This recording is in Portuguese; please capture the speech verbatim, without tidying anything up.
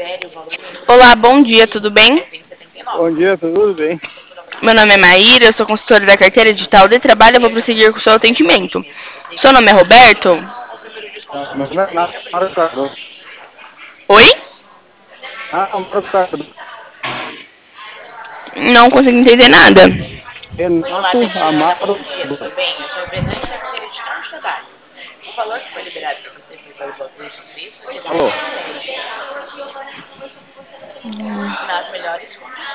Olá, bom dia, tudo bem? Bom dia, tudo bem? Meu nome é Maíra, eu sou consultora da carteira digital de trabalho, eu vou prosseguir com o seu atendimento. Seu nome é Roberto? Ah, meu nome é Marco Cardoso. Oi? Ah, Marco Cardoso. Não consigo entender nada. Renato Amaro Cardoso. Alô?